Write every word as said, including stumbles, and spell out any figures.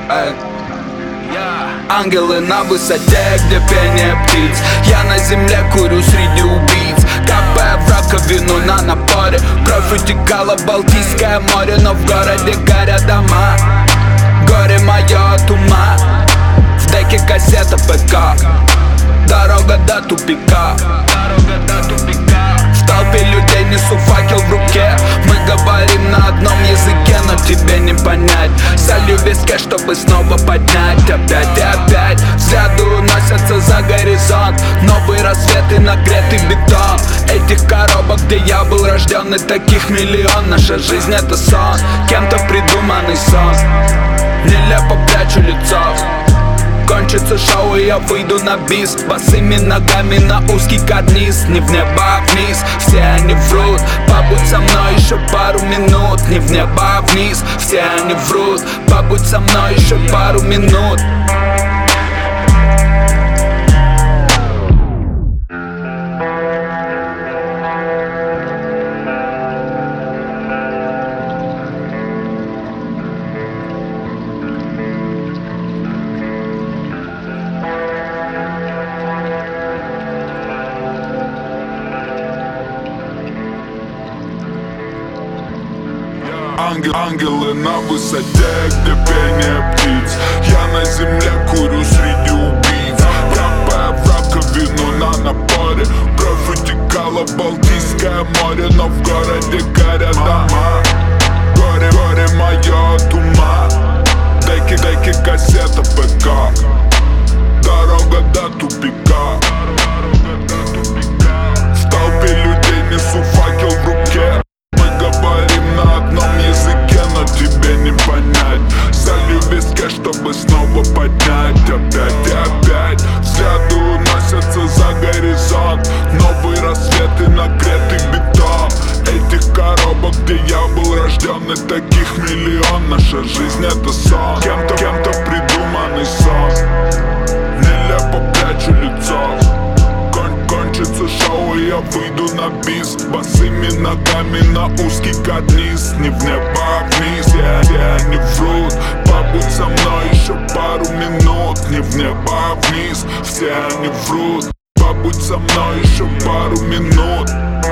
Эй. Ангелы на высоте, где пение птиц. Я на земле курю среди убийц, капая в раковину на напоре. Кровь утекала в Балтийское море, но в городе горят дома. Горе мое от ума. В деке кассета ПК. Дорога до тупика. В толпе людей несу факел в руке. Мы говорим на одном языке, но тебе не понять. Солью в виске, чтобы снова поднять. Опять и опять взгляды уносятся за горизонт. Новые рассветы, нагретый бетон. Этих коробок, где я был рожден, и таких миллион. Наша жизнь это сон, кем-то придуманный сон. Нелепо прячу лицо. Кончится шоу, и я выйду на бис босыми ногами на узкий карниз. Не в небо, а вниз, все они врут. Побудь со мной еще пару минут. Не в небо, а вниз, все они врут. Побудь со мной еще пару минут. Ангел, ангелы на высоте, где пение птиц. Я на земле курю среди убийц, капая в раковину на напоре. Кровь утекала в Балтийское море, но в городе горят дома. Горе, горе мое от ума. Деки, деки, кассета ПК. Дорога до тупика. В толпе людей несу факел в руке. Говорим на одном языке, но тебе не понять. Солью в виске, чтобы снова поднять. Опять и опять взгляды уносятся за горизонт. Новые рассветы, нагретый бетон. Этих коробок, где я был рожден, и таких миллион. Наша жизнь это сон, кем-то, кем-то придуманный сон. Нелепо прячу лицо. Кончится шоу, и я выйду на бис босыми ногами на узкий карниз. Не в небо, а вниз, yeah, yeah, они врут. Побудь со мной еще пару минут. Не в небо, а вниз, все они врут. Побудь со мной еще пару минут.